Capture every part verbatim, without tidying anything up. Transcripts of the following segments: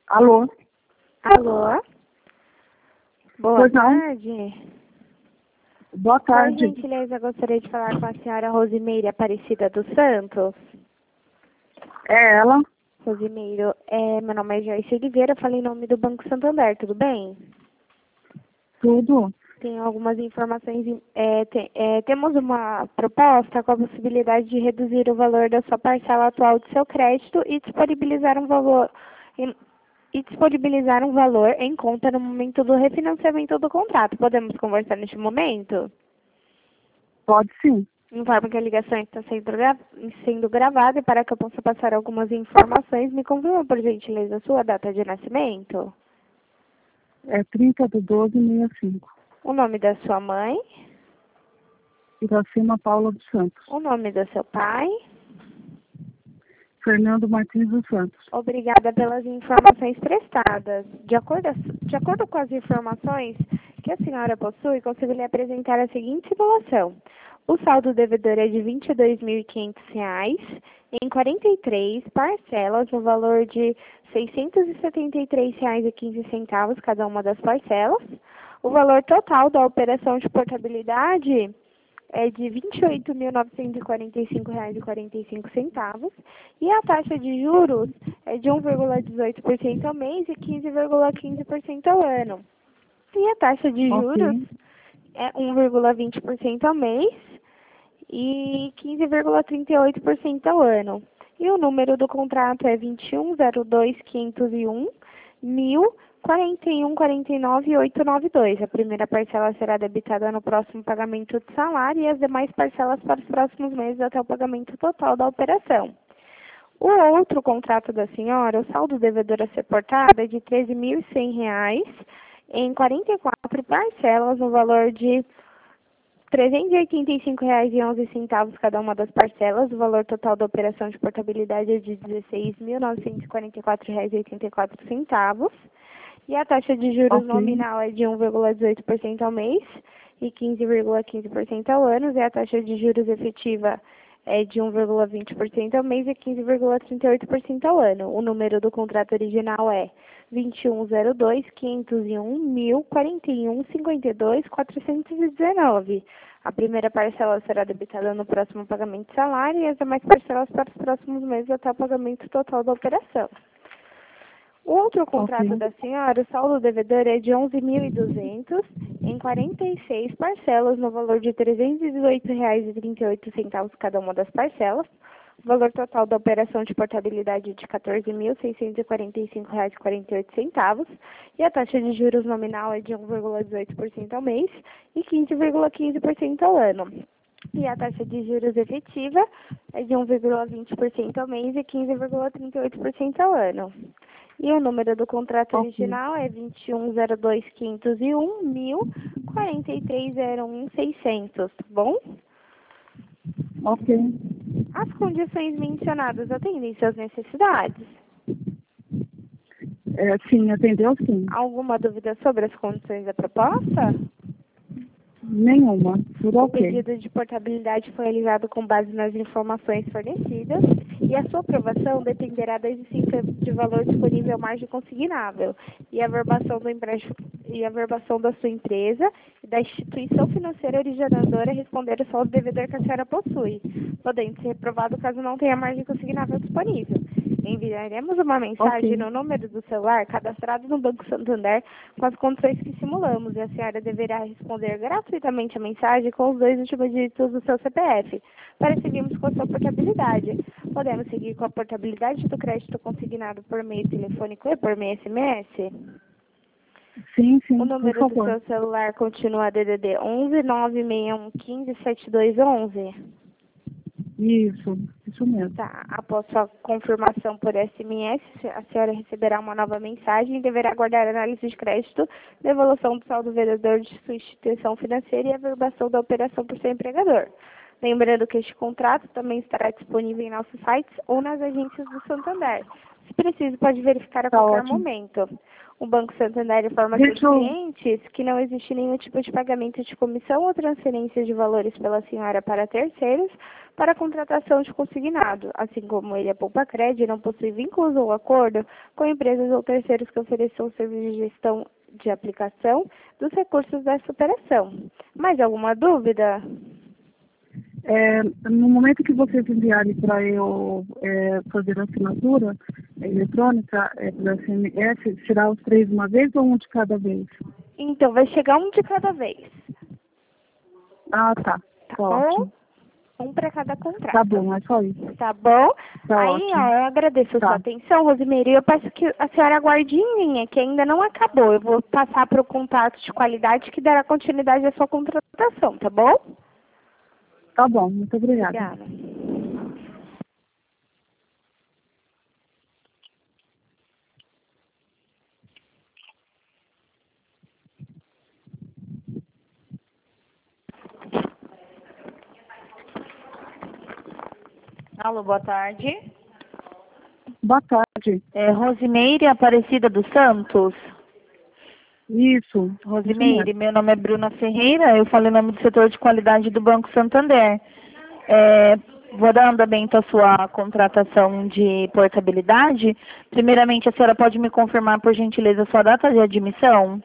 Alô? Alô? Boa Pois não. tarde. Boa Por tarde. gentileza, gostaria de falar com a senhora Rosimeire Aparecida dos Santos. É ela? Rosimeiro, é, meu nome é Joyce Oliveira, falei em nome do Banco Santander, tudo bem? Tudo? Tenho algumas informações, é, te- é, temos uma proposta com a possibilidade de reduzir o valor da sua parcela atual de seu crédito e disponibilizar um valor em, e disponibilizar um valor em conta no momento do refinanciamento do contrato. Podemos conversar neste momento? Pode sim. Informo que a ligação está sendo, gra sendo gravada e para que eu possa passar algumas informações, me confirma, por gentileza, a sua data de nascimento, É trinta de doze, sessenta e cinco. o nome da sua mãe, Iracema Paula dos Santos. o nome do seu pai. Fernando Martins dos Santos. Obrigada pelas informações prestadas. De acordo, de acordo com as informações que a senhora possui, consigo lhe apresentar a seguinte simulação. O saldo devedor é de vinte e dois mil e quinhentos reais em quarenta e três parcelas, no valor de seiscentos e setenta e três reais e quinze centavos cada uma das parcelas. O valor total da operação de portabilidade é de vinte e oito mil novecentos e quarenta e cinco reais e quarenta e cinco centavos e a taxa de juros é de um vírgula dezoito por cento ao mês e quinze vírgula quinze por cento ao ano. E a taxa de juros Ok. é um vírgula vinte por cento ao mês e quinze vírgula trinta e oito por cento ao ano. E o número do contrato é vinte e um zero dois quinhentos e um mil quarenta e um quarenta e nove oitocentos e noventa e dois. A primeira parcela será debitada no próximo pagamento de salário e as demais parcelas para os próximos meses até o pagamento total da operação. O outro contrato da senhora, o saldo devedor a ser portado é de treze mil e cem reais em quarenta e quatro parcelas no valor de trezentos e oitenta e cinco reais e onze centavos cada uma das parcelas. O valor total da operação de portabilidade é de dezesseis mil novecentos e quarenta e quatro reais e oitenta e quatro centavos. E a taxa de juros Ok. nominal é de um vírgula dezoito por cento ao mês e quinze vírgula quinze por cento ao ano. E a taxa de juros efetiva é de um vírgula vinte por cento ao mês e quinze vírgula trinta e oito por cento ao ano. O número do contrato original é vinte e um zero dois quinhentos e um mil quarenta e um cinquenta e dois quatrocentos e dezenove. A primeira parcela será debitada no próximo pagamento de salário e as demais parcelas para os próximos meses até o pagamento total da operação. O outro contrato Ok. da senhora, o saldo devedor é de onze mil e duzentos em quarenta e seis parcelas no valor de trezentos e dezoito reais e trinta e oito centavos cada uma das parcelas. O valor total da operação de portabilidade é de quatorze mil seiscentos e quarenta e cinco reais e quarenta e oito centavos e a taxa de juros nominal é de um vírgula dezoito por cento ao mês e quinze vírgula quinze por cento ao ano. E a taxa de juros efetiva é de um vírgula vinte por cento ao mês e quinze vírgula trinta e oito por cento ao ano. E o número do contrato Ok. original é vinte e um zero dois quinhentos e um mil quarenta e três zero um seiscentos, tá bom? Ok. As condições mencionadas atendem suas necessidades? É, sim, atendeu sim. Alguma dúvida sobre as condições da proposta? Nenhuma. Tudo O ok. pedido de portabilidade foi realizado com base nas informações fornecidas e a sua aprovação dependerá da existência de valor disponível à margem consignável e a verbação do empréstimo e a verbação da sua empresa e da instituição financeira originadora responder ao saldo devedor que a senhora possui, podendo ser reprovado caso não tenha margem consignável disponível. Enviaremos uma mensagem Ok. no número do celular cadastrado no Banco Santander com as condições que simulamos e a senhora deverá responder gratuitamente a mensagem com os dois últimos dígitos do seu C P F para seguirmos com a sua portabilidade. Podemos seguir com a portabilidade do crédito consignado por meio telefônico e por meio S M S? Sim, O sim, por número do favor. seu celular continua D D D onze nove seis um um cinco sete dois um um. Isso, isso mesmo. Tá. Após sua confirmação por S M S, a senhora receberá uma nova mensagem e deverá aguardar a análise de crédito, devolução do saldo vendedor de sua instituição financeira e a verbação da operação por seu empregador. Lembrando que este contrato também estará disponível em nossos sites ou nas agências do Santander. preciso, pode verificar a Tá qualquer ótimo. momento. O Banco Santander informa Deixa seus eu... clientes que não existe nenhum tipo de pagamento de comissão ou transferência de valores pela senhora para terceiros para a contratação de consignado, assim como ele, a Poupa Cred, não possui vínculos ou acordo com empresas ou terceiros que ofereçam serviço de gestão de aplicação dos recursos dessa operação. Mais alguma dúvida? É, no momento que vocês enviarem para eu é, fazer a assinatura eletrônica é, pela S M S, será os três de uma vez ou um de cada vez? Então, vai chegar um de cada vez, Ah, tá. tá Tá bom? ótimo. Um para cada contrato. Tá bom, é só isso. Tá bom? Tá Aí, ótimo. ó, eu agradeço a sua Tá. atenção, Rosimeire. Eu peço que a senhora aguarde em linha, que ainda não acabou. Eu vou passar para o contato de qualidade que dará continuidade à sua contratação, tá bom? Tá bom, muito obrigada. Obrigada. Alô, boa tarde. Boa tarde. É Rosimeire Aparecida dos Santos. Isso. Rosimeire, meu nome é Bruna Ferreira, eu falo em nome do setor de qualidade do Banco Santander. É, vou dar andamento à sua contratação de portabilidade. Primeiramente, a senhora pode me confirmar, por gentileza, a sua data de admissão?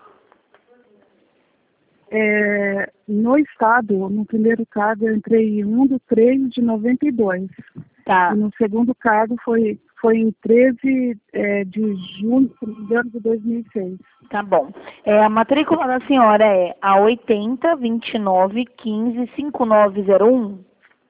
É, no estado, no primeiro caso, eu entrei em um de três de noventa e dois. Tá. E no segundo caso foi, foi em treze é, de junho de dois mil e seis. Tá bom. É, a matrícula da senhora é a oitenta, vinte e nove, quinze, cinquenta e nove zero um?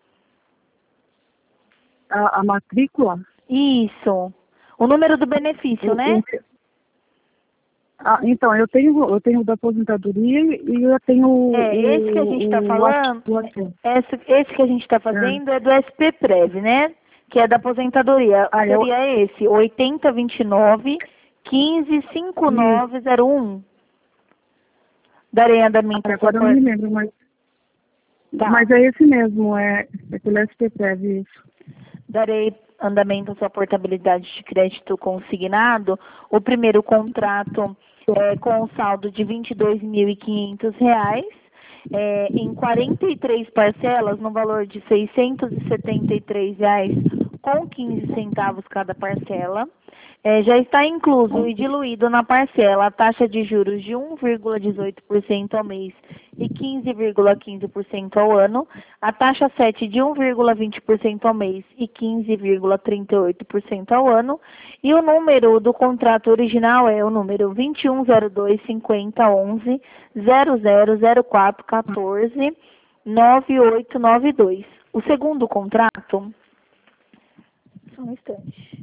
A, a matrícula? Isso. O número do benefício, eu, né? eu, ah, então, eu tenho, eu tenho da aposentadoria e eu tenho É, o, esse que a gente está o, falando, o atu- esse, esse que a gente está fazendo é. é do S P Prev, né? Que é da aposentadoria. Ah, eu, Seria esse, oitenta, vinte e nove, quinze, cinquenta e nove zero um. Darei andamento à sua agora eu não me lembro, mas, Tá. mas é esse mesmo, é, é pelo S P Prev, isso. Darei andamento à sua portabilidade de crédito consignado. O primeiro contrato é com um saldo de vinte e dois mil e quinhentos reais, é, em quarenta e três parcelas, no valor de seiscentos e setenta e três reais com quinze centavos cada parcela. É, já está incluso e diluído na parcela a taxa de juros de um vírgula dezoito por cento ao mês e quinze vírgula quinze por cento ao ano, a taxa sete de um vírgula vinte por cento ao mês e quinze vírgula trinta e oito por cento ao ano, e o número do contrato original é o número vinte e um zero dois, cinquenta, onze, zero zero zero quatro, quatorze, nove oito nove dois. O segundo contrato... Só um instante.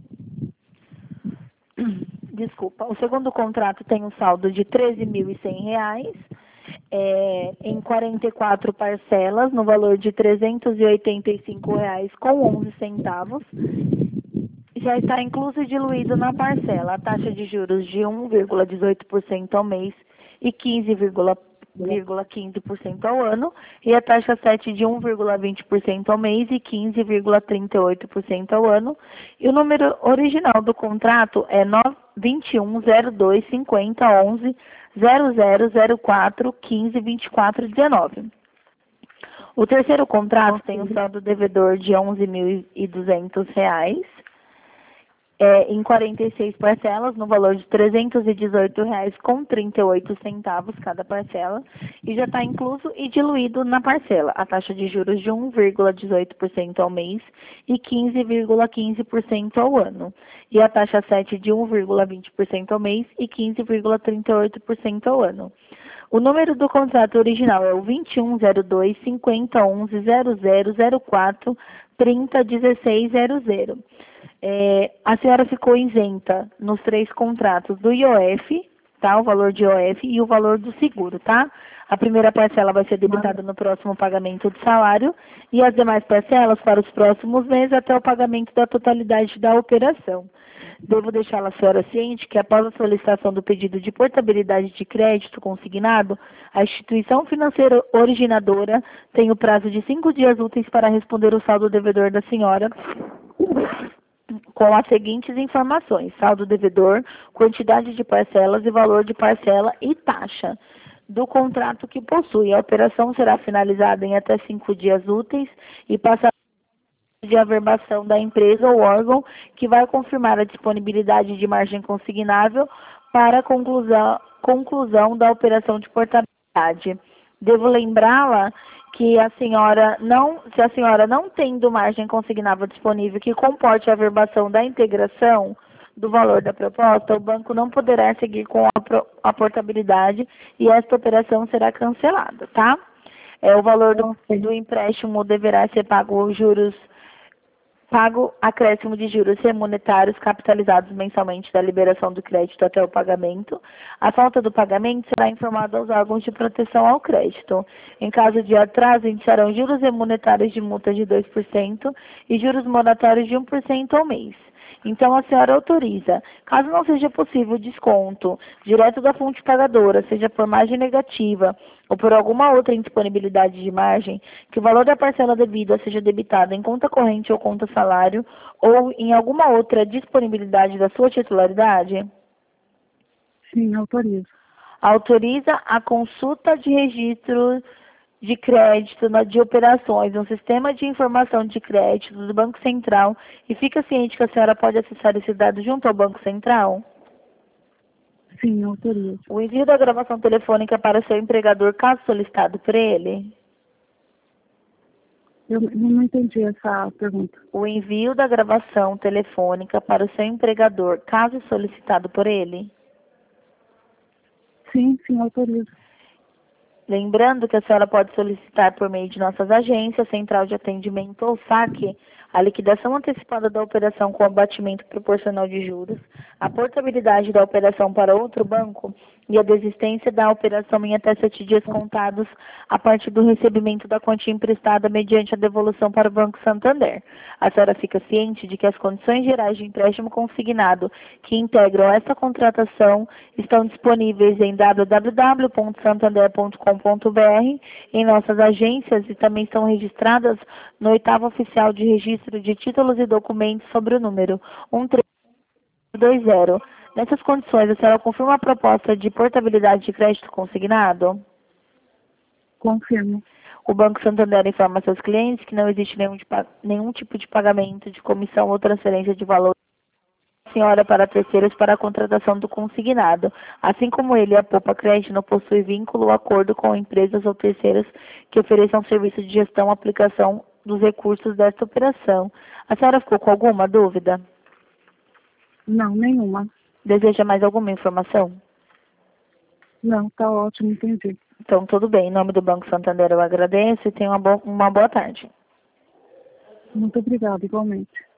Desculpa, o segundo contrato tem um saldo de treze mil e cem reais, é, em quarenta e quatro parcelas, no valor de trezentos e oitenta e cinco reais com onze centavos. Já está incluso e diluído na parcela a taxa de juros de um vírgula dezoito por cento ao mês e quinze vírgula quinze por cento ao ano, e a taxa sete de um vírgula vinte por cento ao mês e quinze vírgula trinta e oito por cento ao ano, e o número original do contrato é vinte e um zero dois, cinquenta, onze, zero zero zero quatro, quinze, vinte e quatro, dezenove. O terceiro contrato tem um saldo devedor de onze mil e duzentos reais, É, em quarenta e seis parcelas, no valor de trezentos e dezoito reais com trinta e oito centavos cada parcela, e já está incluso e diluído na parcela a taxa de juros de um vírgula dezoito por cento ao mês e quinze vírgula quinze por cento ao ano, e a taxa sete de um vírgula vinte por cento ao mês e quinze vírgula trinta e oito por cento ao ano. O número do contrato original é o vinte e um zero dois, cinquenta, onze, zero zero zero quatro, trinta, dezesseis zero zero. É, a senhora ficou isenta nos três contratos do I O F, tá? O valor de I O F e o valor do seguro, tá? A primeira parcela vai ser debitada no próximo pagamento do salário e as demais parcelas para os próximos meses até o pagamento da totalidade da operação. Devo deixar a senhora ciente que após a solicitação do pedido de portabilidade de crédito consignado, a instituição financeira originadora tem o prazo de cinco dias úteis para responder o saldo devedor da senhora com as seguintes informações: saldo devedor, quantidade de parcelas e valor de parcela e taxa do contrato que possui. A operação será finalizada em até cinco dias úteis e passará de averbação da empresa ou órgão que vai confirmar a disponibilidade de margem consignável para a conclusão, conclusão da operação de portabilidade. Devo lembrá-la que a senhora não, se a senhora não tendo margem consignável disponível que comporte a averbação da integração do valor da proposta, o banco não poderá seguir com a, pro, a portabilidade e esta operação será cancelada, tá? É, o valor do, do empréstimo deverá ser pago os juros pago acréscimo de juros remonetários capitalizados mensalmente da liberação do crédito até o pagamento. A falta do pagamento será informada aos órgãos de proteção ao crédito. Em caso de atraso, iniciarão juros remonetários de multa de dois por cento e juros moratórios de um por cento ao mês. Então, a senhora autoriza, caso não seja possível o desconto direto da fonte pagadora, seja por margem negativa ou por alguma outra indisponibilidade de margem, que o valor da parcela devida seja debitado em conta corrente ou conta salário ou em alguma outra disponibilidade da sua titularidade? Sim, autorizo. Autoriza a consulta de registro de crédito de operações no sistema de informação de crédito do Banco Central e fica ciente que a senhora pode acessar esse dado junto ao Banco Central? Sim, autorizo. O envio da gravação telefônica para seu empregador, caso solicitado por ele? Eu não entendi essa pergunta. O envio da gravação telefônica para o seu empregador, caso solicitado por ele? Sim, sim, autorizo. Lembrando que a senhora pode solicitar por meio de nossas agências, Central de Atendimento ou saque, a liquidação antecipada da operação com abatimento proporcional de juros, a portabilidade da operação para outro banco e a desistência da operação em até sete dias contados a partir do recebimento da quantia emprestada mediante a devolução para o Banco Santander. A senhora fica ciente de que as condições gerais de empréstimo consignado que integram esta contratação estão disponíveis em w w w ponto santander ponto com ponto b r, em nossas agências, e também estão registradas no oitavo oficial de registro de títulos e documentos sobre o número um três dois zero. Nessas condições, a senhora confirma a proposta de portabilidade de crédito consignado? Confirmo. O Banco Santander informa seus clientes que não existe nenhum, de, nenhum tipo de pagamento de comissão ou transferência de valor da senhora para terceiros para a contratação do consignado. Assim como ele, a Poupa Crédito não possui vínculo ou acordo com empresas ou terceiros que ofereçam serviço de gestão ou aplicação dos recursos desta operação. A senhora ficou com alguma dúvida? Não, nenhuma. Deseja mais alguma informação? Não, está ótimo, entendi. Então, tudo bem. Em nome do Banco Santander, eu agradeço e tenha uma, bo uma boa tarde. Muito obrigada, igualmente.